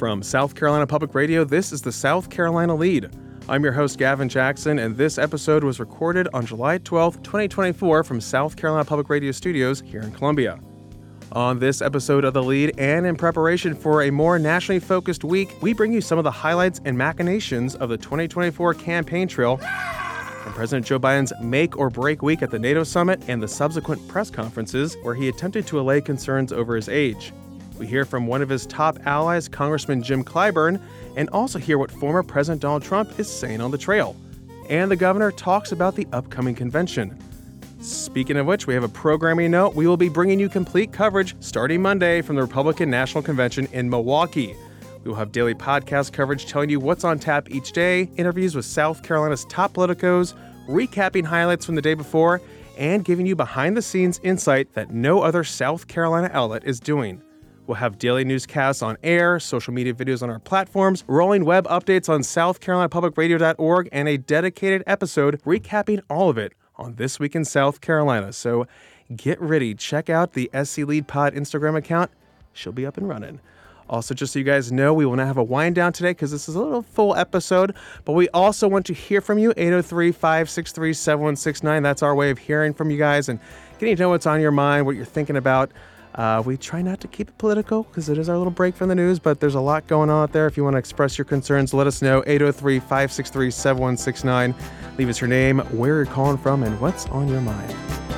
From South Carolina Public Radio, this is the South Carolina Lead. I'm your host, Gavin Jackson, and this episode was recorded on July 12th, 2024 from South Carolina Public Radio Studios here in Columbia. On this episode of The Lead, and in preparation for a more nationally focused week, we bring you some of the highlights and machinations of the 2024 campaign trail, from President Joe Biden's make or break week at the NATO summit and the subsequent press conferences where he attempted to allay concerns over his age. We hear from one of his top allies, Congressman Jim Clyburn, and also hear what former President Donald Trump is saying on the trail. And the governor talks about the upcoming convention. Speaking of which, we have a programming note. We will be bringing you complete coverage starting Monday from the Republican National Convention in Milwaukee. We will have daily podcast coverage telling you what's on tap each day, interviews with South Carolina's top politicos, recapping highlights from the day before, and giving you behind-the-scenes insight that no other South Carolina outlet is doing. We'll have daily newscasts on air, social media videos on our platforms, rolling web updates on southcarolinapublicradio.org, and a dedicated episode recapping all of it on This Week in South Carolina. So get ready. Check out the SC Lead Pod Instagram account. She'll be up and running. Also, just so you guys know, we will not have a wind down today because this is a little full episode, but we also want to hear from you, 803-563-7169. That's our way of hearing from you guys and getting to know what's on your mind, what you're thinking about. We try not to keep it political because it is our little break from the news, but there's a lot going on out there. If you want to express your concerns, let us know, 803-563-7169. Leave us your name, where you're calling from, and what's on your mind.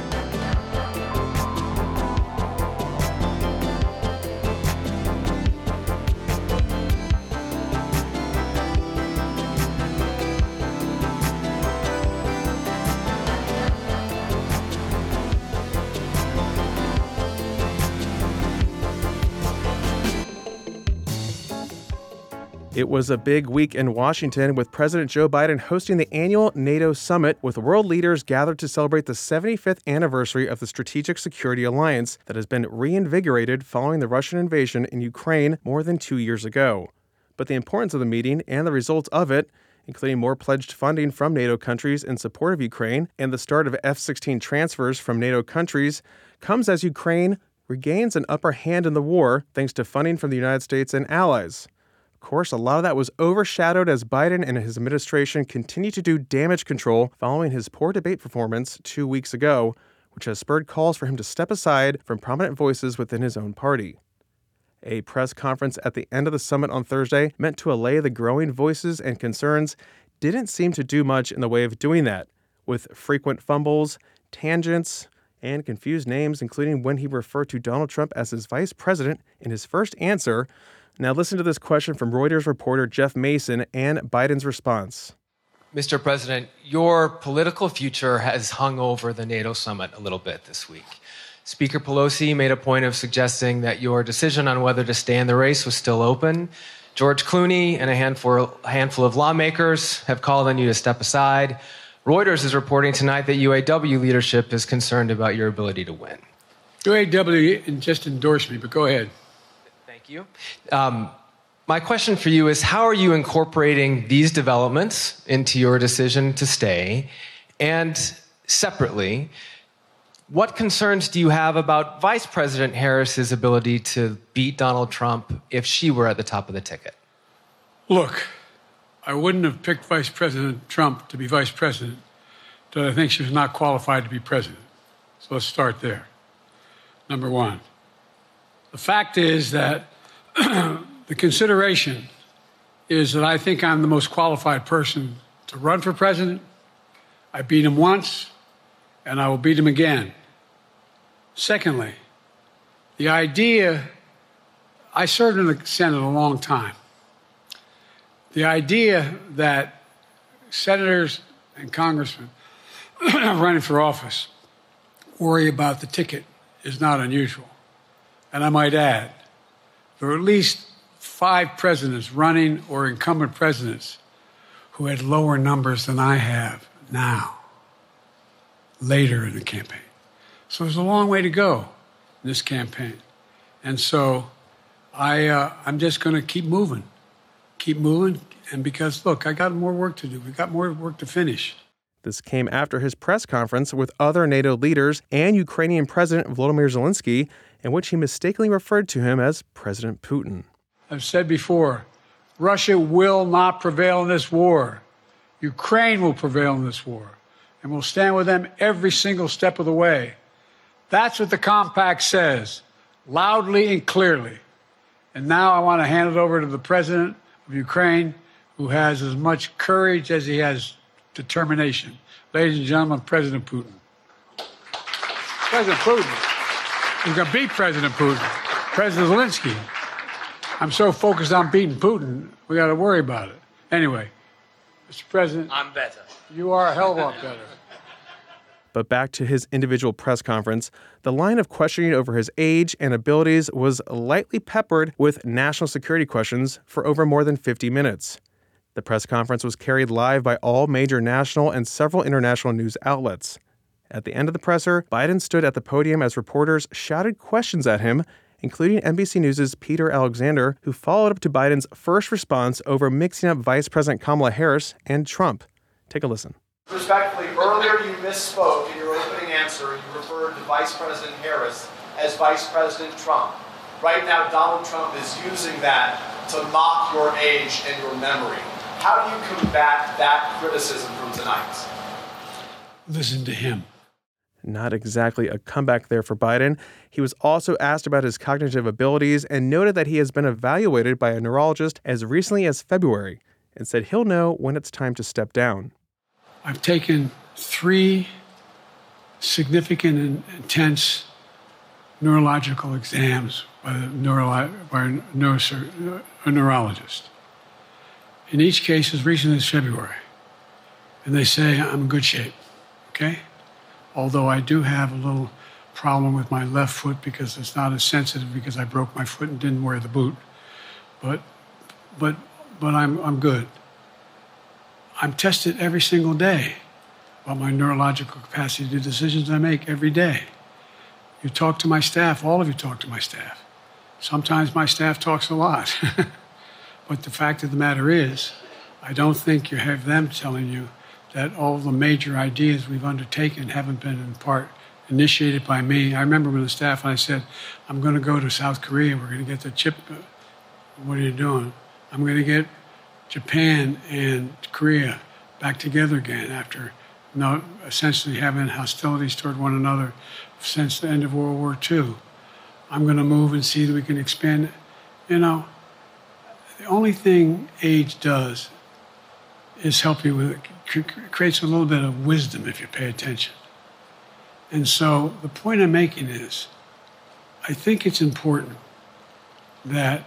It was a big week in Washington with President Joe Biden hosting the annual NATO summit with world leaders gathered to celebrate the 75th anniversary of the Strategic Security Alliance that has been reinvigorated following the Russian invasion in Ukraine more than 2 years ago. But the importance of the meeting and the results of it, including more pledged funding from NATO countries in support of Ukraine and the start of F-16 transfers from NATO countries, comes as Ukraine regains an upper hand in the war thanks to funding from the United States and allies. Of course, a lot of that was overshadowed as Biden and his administration continue to do damage control following his poor debate performance 2 weeks ago, which has spurred calls for him to step aside from prominent voices within his own party. A press conference at the end of the summit on Thursday, meant to allay the growing voices and concerns, didn't seem to do much in the way of doing that, with frequent fumbles, tangents, and confused names, including when he referred to Donald Trump as his vice president in his first answer. Now listen to this question from Reuters reporter Jeff Mason and Biden's response. Mr. President, your political future has hung over the NATO summit a little bit this week. Speaker Pelosi made a point of suggesting that your decision on whether to stay in the race was still open. George Clooney and a handful of lawmakers have called on you to step aside. Reuters is reporting tonight that UAW leadership is concerned about your ability to win. UAW just endorsed me, but go ahead. Thank you. My question for you is, how are you incorporating these developments into your decision to stay? And separately, what concerns do you have about Vice President Harris's ability to beat Donald Trump if she were at the top of the ticket? Look, I wouldn't have picked Vice President Trump to be vice president, but I think she was not qualified to be president. So let's start there. Number one. The fact is that the consideration is that I think I'm the most qualified person to run for president. I beat him once, and I will beat him again. Secondly, the idea, I served in the Senate a long time. The idea that senators and congressmen running for office worry about the ticket is not unusual. And I might add, there are at least 5 presidents running or incumbent presidents who had lower numbers than I have now, later in the campaign. So there's a long way to go in this campaign. And so I'm just going to keep moving. And because, look, I got more work to do. We've got more work to finish. This came after his press conference with other NATO leaders and Ukrainian President Volodymyr Zelensky, in which he mistakenly referred to him as President Putin. I've said before, Russia will not prevail in this war. Ukraine will prevail in this war, and we'll stand with them every single step of the way. That's what the compact says, loudly and clearly. And now I want to hand it over to the president of Ukraine, who has as much courage as he has determination. Ladies and gentlemen, President Putin. President Putin. He's going to beat President Putin. President Zelensky. I'm so focused on beating Putin, we got to worry about it. Anyway, Mr. President. I'm better. You are a hell of a lot better. But back to his individual press conference, the line of questioning over his age and abilities was lightly peppered with national security questions for over more than 50 minutes. The press conference was carried live by all major national and several international news outlets. At the end of the presser, Biden stood at the podium as reporters shouted questions at him, including NBC News' Peter Alexander, who followed up to Biden's first response over mixing up Vice President Kamala Harris and Trump. Take a listen. Respectfully, earlier you misspoke in your opening answer. You referred to Vice President Harris as Vice President Trump. Right now, Donald Trump is using that to mock your age and your memory. How do you combat that criticism from tonight? Listen to him. Not exactly a comeback there for Biden. He was also asked about his cognitive abilities and noted that he has been evaluated by a neurologist as recently as February and said he'll know when it's time to step down. I've taken 3 significant and intense neurological exams by a neurologist. In each case, as recently as February. And they say I'm in good shape, okay? Although I do have a little problem with my left foot because it's not as sensitive because I broke my foot and didn't wear the boot. But I'm good. I'm tested every single day about my neurological capacity to do decisions I make every day. You talk to my staff, all of you talk to my staff. Sometimes my staff talks a lot. But the fact of the matter is, I don't think you have them telling you that all the major ideas we've undertaken haven't been in part initiated by me. I remember when the staff and I said, I'm going to go to South Korea, we're going to get the chip. What are you doing? I'm going to get Japan and Korea back together again after essentially having hostilities toward one another since the end of World War II. I'm going to move and see that we can expand. You know, the only thing age does is help you with it. Creates a little bit of wisdom if you pay attention. And so the point I'm making is, I think it's important that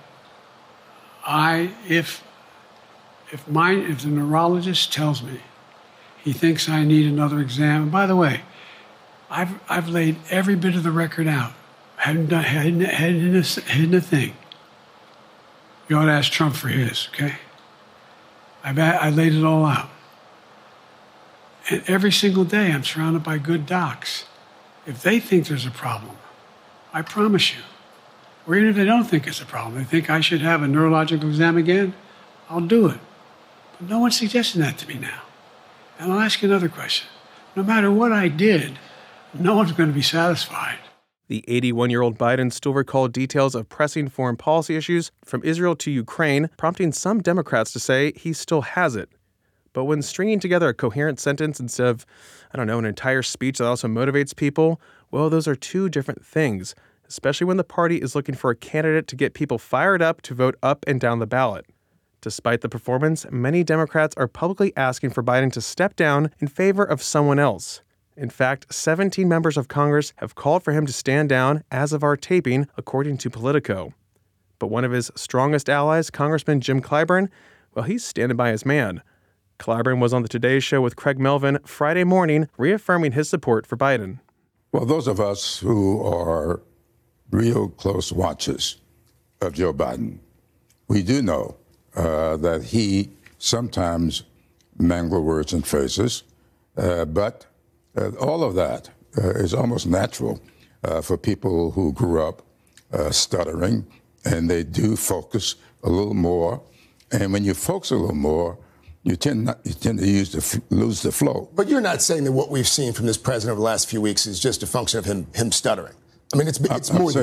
if the neurologist tells me he thinks I need another exam, and by the way, I've laid every bit of the record out. Hadn't hidden a thing. You ought to ask Trump for his, okay? I laid it all out. And every single day I'm surrounded by good docs. If they think there's a problem, I promise you, or even if they don't think it's a problem, they think I should have a neurological exam again, I'll do it. But no one's suggesting that to me now. And I'll ask you another question. No matter what I did, no one's going to be satisfied. The 81-year-old Biden still recalled details of pressing foreign policy issues from Israel to Ukraine, prompting some Democrats to say he still has it. But when stringing together a coherent sentence instead of, an entire speech that also motivates people, well, those are two different things, especially when the party is looking for a candidate to get people fired up to vote up and down the ballot. Despite the performance, many Democrats are publicly asking for Biden to step down in favor of someone else. In fact, 17 members of Congress have called for him to stand down as of our taping, according to Politico. But one of his strongest allies, Congressman Jim Clyburn, well, he's standing by his man. Clyburn was on the Today Show with Craig Melvin Friday morning, reaffirming his support for Biden. Well, those of us who are real close watchers of Joe Biden, we do know that he sometimes mangles words and phrases, but all of that is almost natural for people who grew up stuttering, and they do focus a little more. And when you focus a little more, you tend to lose the flow. But you're not saying that what we've seen from this president over the last few weeks is just a function of him stuttering. I mean, it's more than that.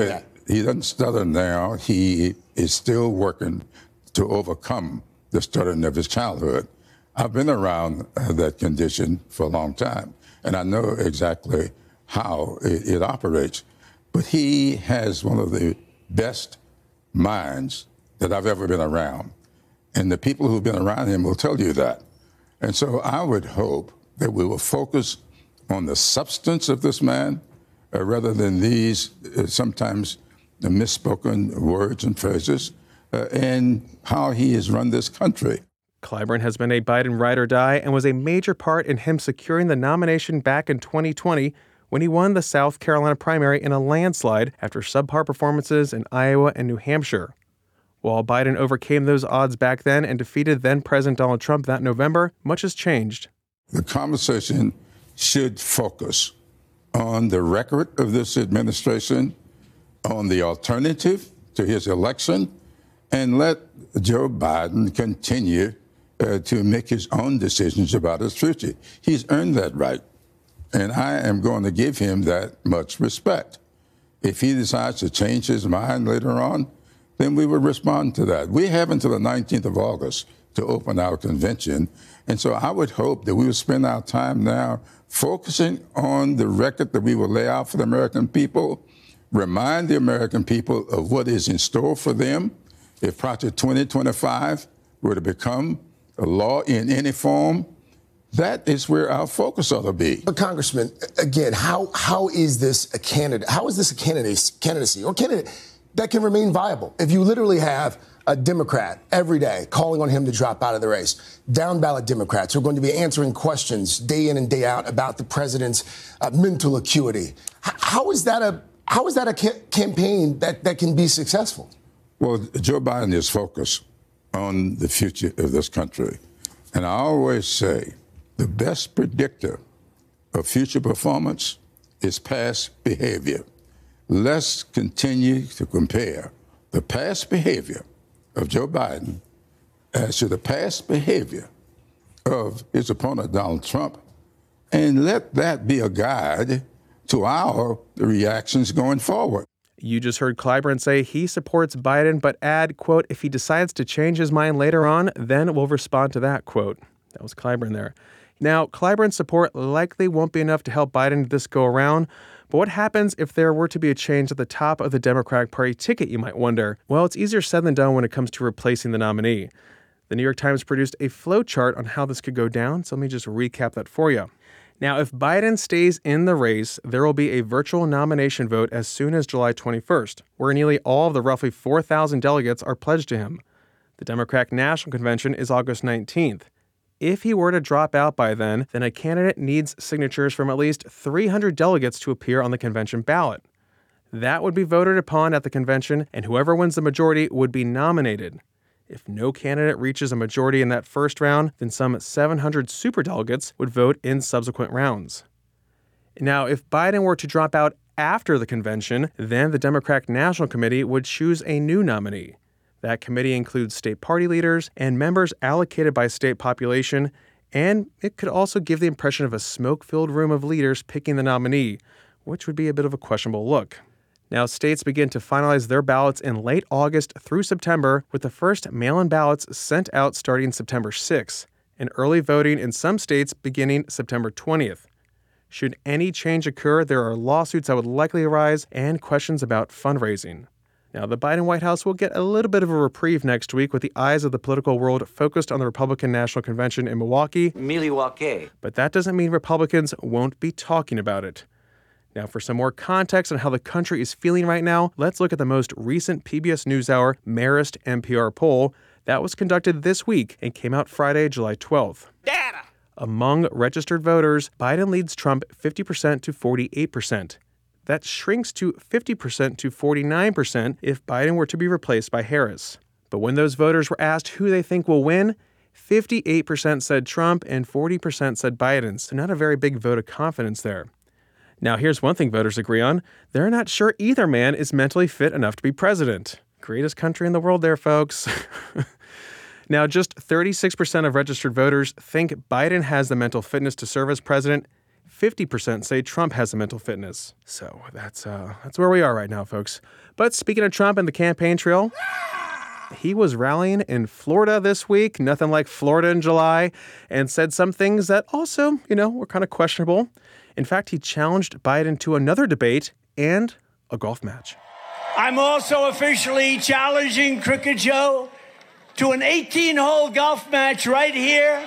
he doesn't stutter now. He is still working to overcome the stuttering of his childhood. I've been around that condition for a long time, and I know exactly how it operates. But he has one of the best minds that I've ever been around. And the people who've been around him will tell you that. And so I would hope that we will focus on the substance of this man rather than these sometimes misspoken words and phrases and how he has run this country. Clyburn has been a Biden ride or die and was a major part in him securing the nomination back in 2020 when he won the South Carolina primary in a landslide after subpar performances in Iowa and New Hampshire. While Biden overcame those odds back then and defeated then-President Donald Trump that November, much has changed. The conversation should focus on the record of this administration, on the alternative to his election, and let Joe Biden continue to make his own decisions about his future. He's earned that right, and I am going to give him that much respect. If he decides to change his mind later on, then we will respond to that. We have until the 19th of August to open our convention, and so I would hope that we would spend our time now focusing on the record that we will lay out for the American people, remind the American people of what is in store for them if Project 2025 were to become a law in any form. That is where our focus ought to be. But Congressman, again, how is this a candidate? How is this a candidacy or candidate that can remain viable if you literally have a Democrat every day calling on him to drop out of the race, down ballot Democrats who are going to be answering questions day in and day out about the president's mental acuity? How is that a campaign that can be successful? Well, Joe Biden is focused on the future of this country. And I always say the best predictor of future performance is past behavior. Let's continue to compare the past behavior of Joe Biden as to the past behavior of his opponent, Donald Trump, and let that be a guide to our reactions going forward. You just heard Clyburn say he supports Biden, but add, quote, if he decides to change his mind later on, then we'll respond to that, quote. That was Clyburn there. Now, Clyburn's support likely won't be enough to help Biden this go around, but what happens if there were to be a change at the top of the Democratic Party ticket, you might wonder? Well, it's easier said than done when it comes to replacing the nominee. The New York Times produced a flowchart on how this could go down, so let me just recap that for you. Now, if Biden stays in the race, there will be a virtual nomination vote as soon as July 21st, where nearly all of the roughly 4,000 delegates are pledged to him. The Democratic National Convention is August 19th. If he were to drop out by then a candidate needs signatures from at least 300 delegates to appear on the convention ballot. That would be voted upon at the convention, and whoever wins the majority would be nominated. If no candidate reaches a majority in that first round, then some 700 superdelegates would vote in subsequent rounds. Now, if Biden were to drop out after the convention, then the Democratic National Committee would choose a new nominee. That committee includes state party leaders and members allocated by state population, and it could also give the impression of a smoke-filled room of leaders picking the nominee, which would be a bit of a questionable look. Now, states begin to finalize their ballots in late August through September, with the first mail-in ballots sent out starting September 6th, and early voting in some states beginning September 20th. Should any change occur, there are lawsuits that would likely arise and questions about fundraising. Now, the Biden White House will get a little bit of a reprieve next week with the eyes of the political world focused on the Republican National Convention in Milwaukee. But that doesn't mean Republicans won't be talking about it. Now, for some more context on how the country is feeling right now, let's look at the most recent PBS NewsHour Marist NPR poll that was conducted this week and came out Friday, July 12th. Data! Among registered voters, Biden leads Trump 50% to 48%. That shrinks to 50% to 49% if Biden were to be replaced by Harris. But when those voters were asked who they think will win, 58% said Trump and 40% said Biden, so not a very big vote of confidence there. Now, here's one thing voters agree on. They're not sure either man is mentally fit enough to be president. Greatest country in the world there, folks. Now, just 36% of registered voters think Biden has the mental fitness to serve as president, 50% say Trump has a mental fitness. So that's where we are right now, folks. But speaking of Trump and the campaign trail, he was rallying in Florida this week, nothing like Florida in July, and said some things that also, were kind of questionable. In fact, he challenged Biden to another debate and a golf match. I'm also officially challenging Crooked Joe to an 18-hole golf match right here.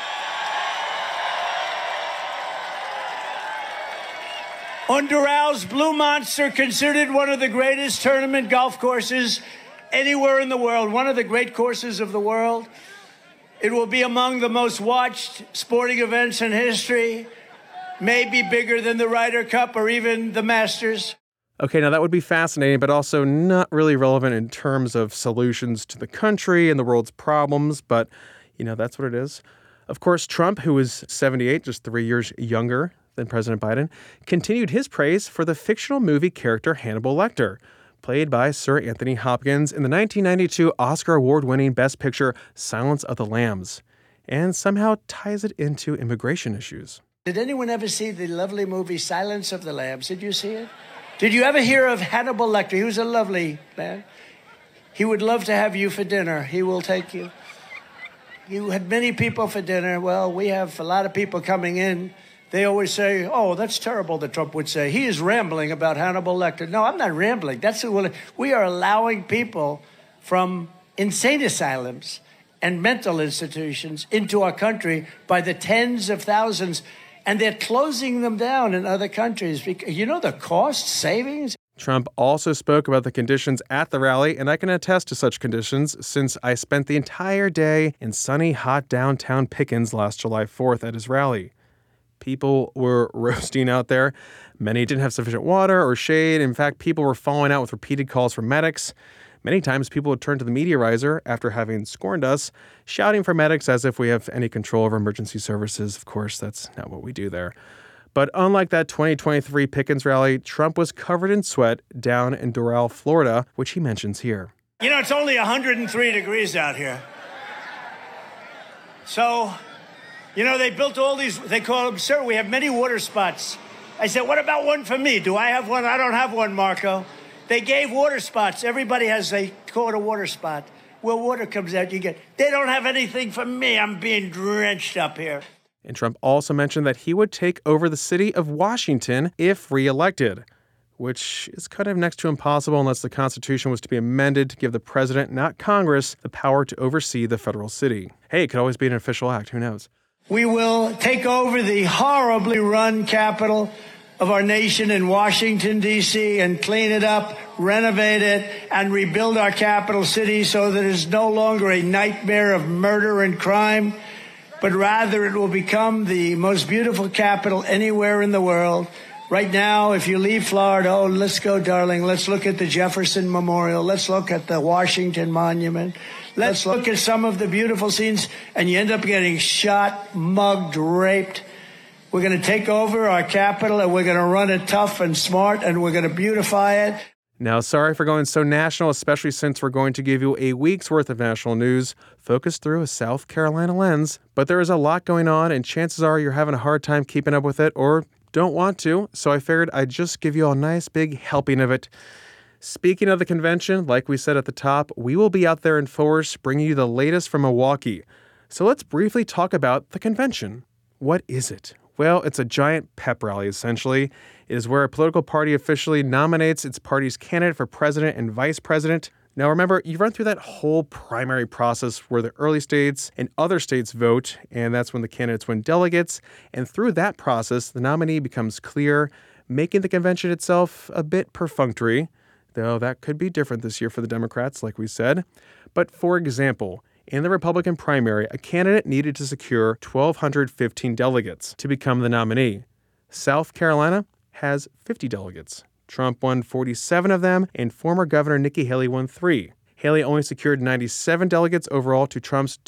On Doral Blue Monster, considered one of the greatest tournament golf courses anywhere in the world, one of the great courses of the world. It will be among the most watched sporting events in history, maybe bigger than the Ryder Cup or even the Masters. Okay, now that would be fascinating, but also not really relevant in terms of solutions to the country and the world's problems, but, that's what it is. Of course, Trump, who is 78, just 3 years younger than President Biden, continued his praise for the fictional movie character Hannibal Lecter, played by Sir Anthony Hopkins in the 1992 Oscar award-winning Best Picture Silence of the Lambs, and somehow ties it into immigration issues. Did anyone ever see the lovely movie Silence of the Lambs? Did you see it? Did you ever hear of Hannibal Lecter? He was a lovely man. He would love to have you for dinner. He will take you. You had many people for dinner. Well, we have a lot of people coming in. They always say, oh, that's terrible, that Trump would say. He is rambling about Hannibal Lecter. No, I'm not rambling. We are allowing people from insane asylums and mental institutions into our country by the tens of thousands. And they're closing them down in other countries. You know the cost savings? Trump also spoke about the conditions at the rally, and I can attest to such conditions since I spent the entire day in sunny, hot downtown Pickens last July 4th at his rally. People were roasting out there. Many didn't have sufficient water or shade. In fact, people were falling out with repeated calls for medics. Many times people would turn to the media riser after having scorned us, shouting for medics as if we have any control over emergency services. Of course, that's not what we do there. But unlike that 2023 Pickens rally, Trump was covered in sweat down in Doral, Florida, which he mentions here. It's only 103 degrees out here. So, they built all these, they call them, sir, we have many water spots. I said, what about one for me? Do I have one? I don't have one, Marco. They gave water spots. Everybody has, they call it a water spot. Where water comes out, they don't have anything for me. I'm being drenched up here. And Trump also mentioned that he would take over the city of Washington if reelected, which is kind of next to impossible unless the Constitution was to be amended to give the president, not Congress, the power to oversee the federal city. Hey, it could always be an official act. Who knows? We will take over the horribly run capital of our nation in Washington, D.C., and clean it up, renovate it, and rebuild our capital city so that it's no longer a nightmare of murder and crime, but rather it will become the most beautiful capital anywhere in the world. Right now, if you leave Florida, let's go, darling. Let's look at the Jefferson Memorial. Let's look at the Washington Monument. Let's look at some of the beautiful scenes, and you end up getting shot, mugged, raped. We're going to take over our capital, and we're going to run it tough and smart, and we're going to beautify it. Now, sorry for going so national, especially since we're going to give you a week's worth of national news focused through a South Carolina lens. But there is a lot going on, and chances are you're having a hard time keeping up with it or don't want to. So I figured I'd just give you a nice big helping of it. Speaking of the convention, like we said at the top, we will be out there in force bringing you the latest from Milwaukee. So let's briefly talk about the convention. What is it? Well, it's a giant pep rally, essentially. It is where a political party officially nominates its party's candidate for president and vice president. Now, remember, you run through that whole primary process where the early states and other states vote, and that's when the candidates win delegates. And through that process, the nominee becomes clear, making the convention itself a bit perfunctory, though that could be different this year for the Democrats, like we said. But for example, in the Republican primary, a candidate needed to secure 1,215 delegates to become the nominee. South Carolina has 50 delegates. Trump won 47 of them, and former Governor Nikki Haley won 3. Haley only secured 97 delegates overall to Trump's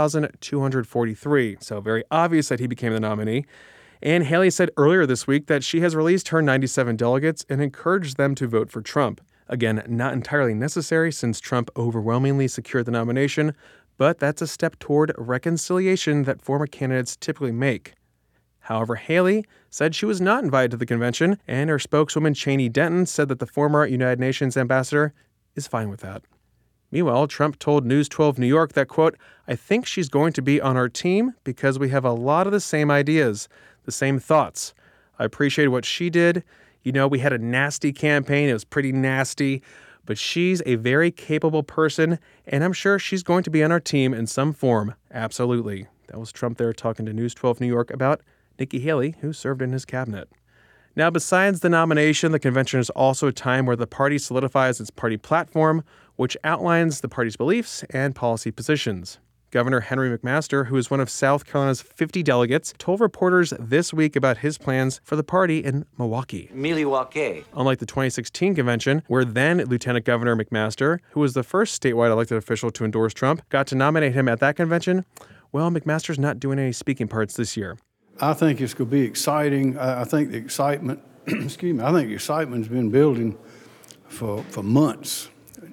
2,243, so very obvious that he became the nominee. And Haley said earlier this week that she has released her 97 delegates and encouraged them to vote for Trump. Again, not entirely necessary since Trump overwhelmingly secured the nomination, but that's a step toward reconciliation that former candidates typically make. However, Haley said she was not invited to the convention, and her spokeswoman Cheney Denton said that the former United Nations ambassador is fine with that. Meanwhile, Trump told News 12 New York that, quote, "I think she's going to be on our team because we have a lot of the same ideas, the same thoughts. I appreciate what she did. You know, we had a nasty campaign. It was pretty nasty. But she's a very capable person, and I'm sure she's going to be on our team in some form. Absolutely." That was Trump there talking to News 12 New York about Nikki Haley, who served in his cabinet. Now, besides the nomination, the convention is also a time where the party solidifies its party platform, which outlines the party's beliefs and policy positions. Governor Henry McMaster, who is one of South Carolina's 50 delegates, told reporters this week about his plans for the party in Milwaukee. Unlike the 2016 convention, where then Lieutenant Governor McMaster, who was the first statewide elected official to endorse Trump, got to nominate him at that convention, well, McMaster's not doing any speaking parts this year. I think it's going to be exciting. I think the excitement, I think the excitement's been building for months.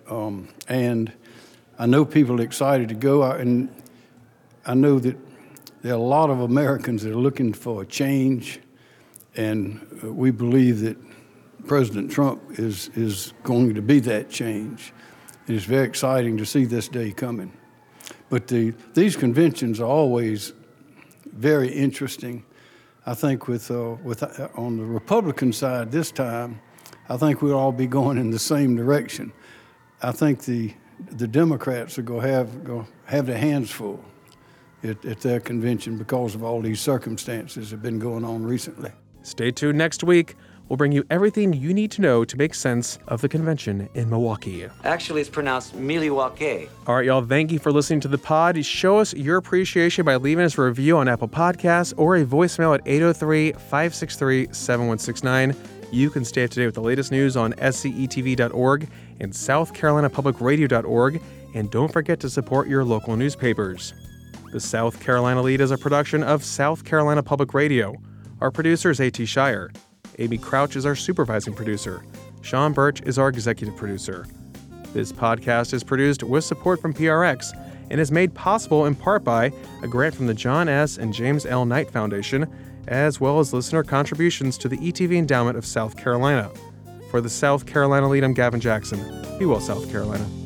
And I know people are excited to go out, and I know that there are a lot of Americans that are looking for a change, and we believe that President Trump is going to be that change. It is very exciting to see this day coming. But these conventions are always very interesting. I think with on the Republican side this time, I think we'll all be going in the same direction. I think the Democrats are going to have their hands full at their convention because of all these circumstances that have been going on recently. Stay tuned next week. We'll bring you everything you need to know to make sense of the convention in Milwaukee. Actually, it's pronounced Milwaukee. All right, y'all, thank you for listening to the pod. Show us your appreciation by leaving us a review on Apple Podcasts or a voicemail at 803-563-7169. You can stay up to date with the latest news on scetv.org and southcarolinapublicradio.org, and don't forget to support your local newspapers. The South Carolina Lead is a production of South Carolina Public Radio. Our producer is A.T. Shire. Amy Crouch is our supervising producer. Sean Birch is our executive producer. This podcast is produced with support from PRX and is made possible in part by a grant from the John S. and James L. Knight Foundation, as well as listener contributions to the ETV Endowment of South Carolina. For the South Carolina Lead, I'm Gavin Jackson. Be well, South Carolina.